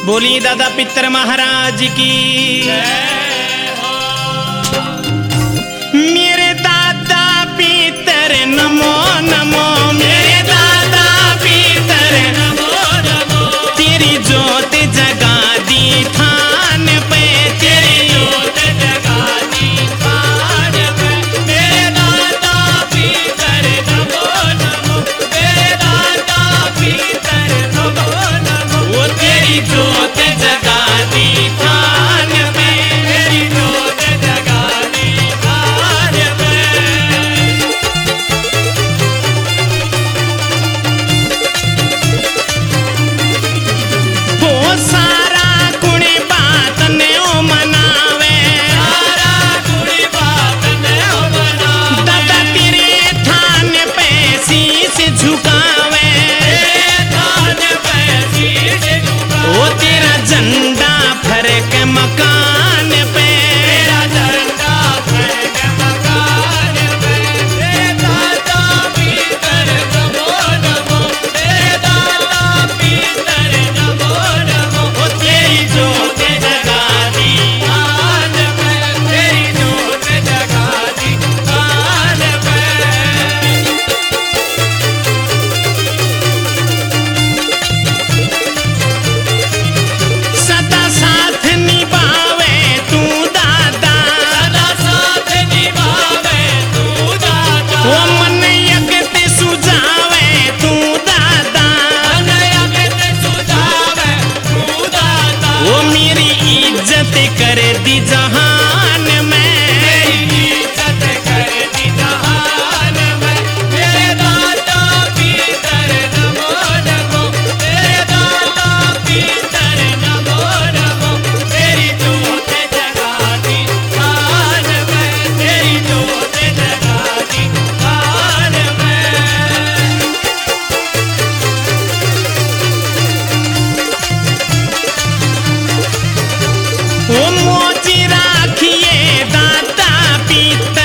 बोली दादा पितर महाराज की। मेरे दादा पितर नमो नमो, मेरे दादा पितर नमो नमो। तेरी जोत जगा दी थान पे, तेरी जोत जगा दी थान पे। मेरे दादा पितर नमो नमो, मेरे दादा पितर नमो नमो। वो तेरी जोत जगा दी थान पे, तेरी जोत जगा दी थान पे। वो सारा कुणी बात ने ओ मनावे, सारा कुणी बात ने ओ मनावे। दादा तेरे थान पे शीश झुकावे, थान पे शीश झुकावे। वो तेरा झंडा फरक मकान पे, तेरा झंडा फरक मकान पे। तेरे दादा पितर नमो नमो, तेरे दादा पितर नमो नमो। वो तेरी जोत जगा दी थान पे, तेरी जोत जगा दी थान पे। सदा साथ निभावे तू दादा, सदा साथ निभावे तू दादा। वो मन यगत सुझावे तू दादा, मन यगत सुझावे तू दादा। वो मेरी इज्जत कर दी जहान में, मेरी इज्जत कर दी जहान में। मेरे दादा पितर नमो नमो, मेरे दादा पितर नमो नमो। तेरी जोत जगा दी थान में, तेरी जोत जगा दी थान में। वो मोची राखिए दादा पितर